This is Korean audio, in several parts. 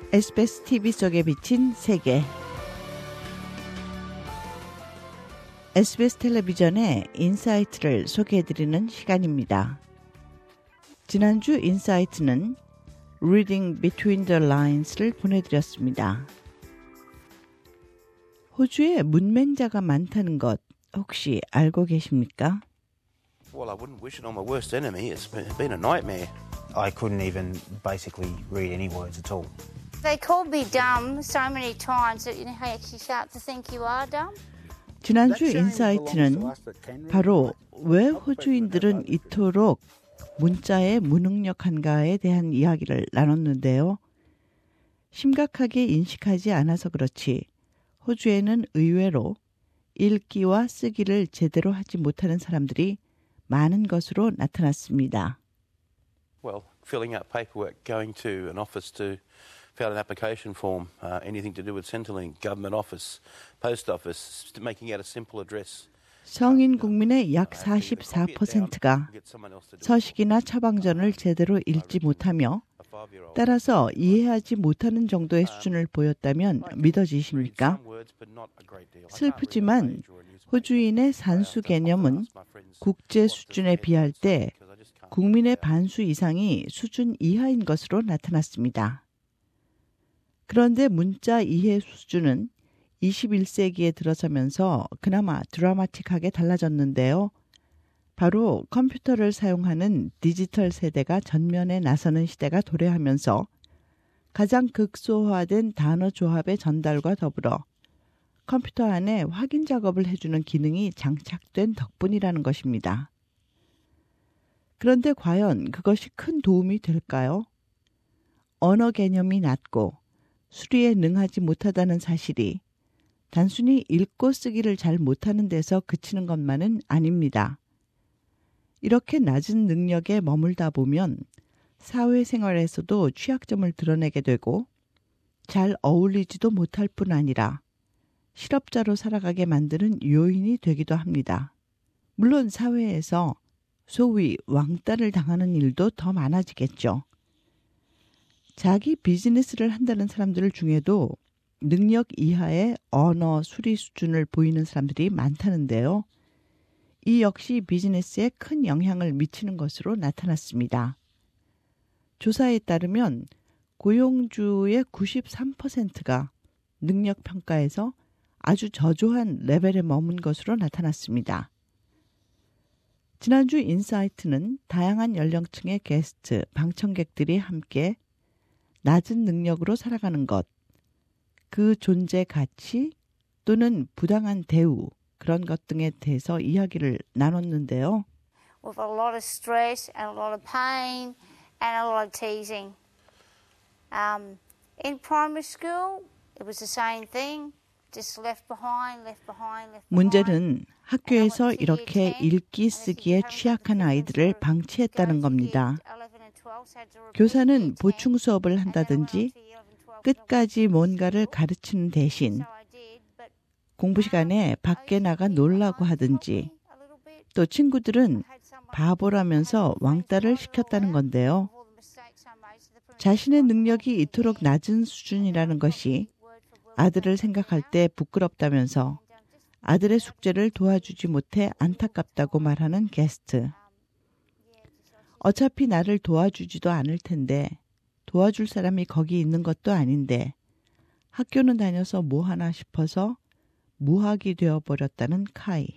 SBS TV 속에 비친 세계. SBS 텔레비전의 인사이트를 소개해드리는 시간입니다. 지난주 인사이트는 Reading Between the Lines를 보내드렸습니다. 호주에 문맹자가 많다는 것 혹시 알고 계십니까? Well, I wouldn't wish it on my worst enemy. It's been a nightmare. I couldn't even basically read any words at all. They called me dumb so many times that you actually start to think you are dumb. 지난주 인사이트는 바로 왜 호주인들은 이토록 문자에 무능력한가에 대한 이야기를 나눴는데요. 심각하게 인식하지 않아서 그렇지 호주에는 의외로 읽기와 쓰기를 제대로 하지 못하는 사람들이 많은 것으로 나타났습니다. Well, filling out paperwork, going to an office to fill out an application form, anything to do with Centrelink, government office, post office, making out a simple address. 성인 국민의 약 44%가 서식이나 처방전을 제대로 읽지 못하며 따라서 이해하지 못하는 정도의 수준을 보였다면 믿어지십니까? 슬프지만 호주인의 산수 개념은 국제 수준에 비할 때 국민의 반수 이상이 수준 이하인 것으로 나타났습니다. 그런데 문자 이해 수준은 21세기에 들어서면서 그나마 드라마틱하게 달라졌는데요. 바로 컴퓨터를 사용하는 디지털 세대가 전면에 나서는 시대가 도래하면서 가장 극소화된 단어 조합의 전달과 더불어 컴퓨터 안에 확인 작업을 해주는 기능이 장착된 덕분이라는 것입니다. 그런데 과연 그것이 큰 도움이 될까요? 언어 개념이 낮고 수리에 능하지 못하다는 사실이 단순히 읽고 쓰기를 잘 못하는 데서 그치는 것만은 아닙니다. 이렇게 낮은 능력에 머물다 보면 사회생활에서도 취약점을 드러내게 되고 잘 어울리지도 못할 뿐 아니라 실업자로 살아가게 만드는 요인이 되기도 합니다. 물론 사회에서 소위 왕따를 당하는 일도 더 많아지겠죠. 자기 비즈니스를 한다는 사람들 중에도 능력 이하의 언어 수리 수준을 보이는 사람들이 많다는데요. 이 역시 비즈니스에 큰 영향을 미치는 것으로 나타났습니다. 조사에 따르면 고용주의 93%가 능력 평가에서 아주 저조한 레벨에 머문 것으로 나타났습니다. 지난주 인사이트는 다양한 연령층의 게스트, 방청객들이 함께 낮은 능력으로 살아가는 것, 그 존재 가치 또는 부당한 대우, 그런 것 등에 대해서 이야기를 나눴는데요. With a lot of stress and a lot of pain and a lot of teasing. In primary school, it was the same thing. Just left behind, left behind, left behind. 문제는 학교에서 이렇게 읽기 쓰기에 취약한 아이들을 방치했다는 겁니다. 교사는 보충 수업을 한다든지 끝까지 뭔가를 가르치는 대신 공부 시간에 밖에 나가 놀라고 하든지 또 친구들은 바보라면서 왕따를 시켰다는 건데요. 자신의 능력이 이토록 낮은 수준이라는 것이 아들을 생각할 때 부끄럽다면서 아들의 숙제를 도와주지 못해 안타깝다고 말하는 게스트. 어차피 나를 도와주지도 않을 텐데 도와줄 사람이 거기 있는 것도 아닌데 학교는 다녀서 뭐 하나 싶어서 무학이 되어버렸다는 카이.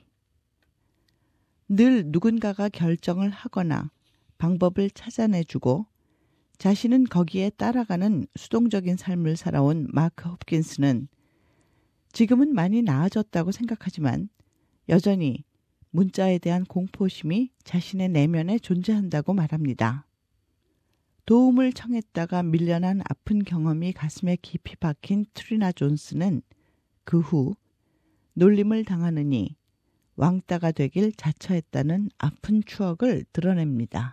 늘 누군가가 결정을 하거나 방법을 찾아내주고 자신은 거기에 따라가는 수동적인 삶을 살아온 마크 홉킨스는 지금은 많이 나아졌다고 생각하지만 여전히 문자에 대한 공포심이 자신의 내면에 존재한다고 말합니다. 도움을 청했다가 밀려난 아픈 경험이 가슴에 깊이 박힌 트리나 존스는 그 후 놀림을 당하느니 왕따가 되길 자처했다는 아픈 추억을 드러냅니다.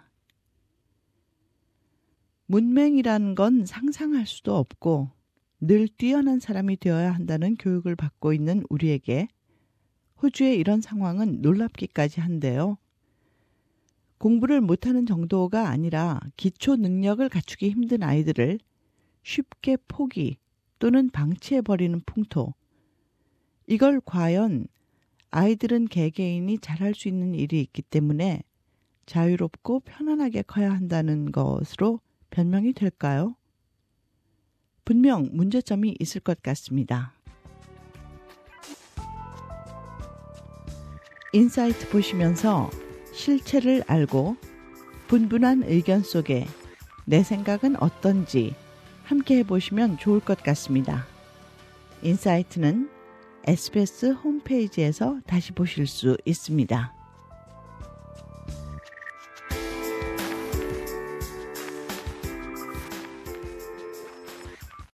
문맹이라는 건 상상할 수도 없고 늘 뛰어난 사람이 되어야 한다는 교육을 받고 있는 우리에게 호주의 이런 상황은 놀랍기까지 한데요. 공부를 못하는 정도가 아니라 기초 능력을 갖추기 힘든 아이들을 쉽게 포기 또는 방치해버리는 풍토. 이걸 과연 아이들은 개개인이 잘할 수 있는 일이 있기 때문에 자유롭고 편안하게 커야 한다는 것으로 변명이 될까요? 분명 문제점이 있을 것 같습니다. 인사이트 보시면서 실체를 알고 분분한 의견 속에 내 생각은 어떤지 함께 해보시면 좋을 것 같습니다. 인사이트는 SBS 홈페이지에서 다시 보실 수 있습니다.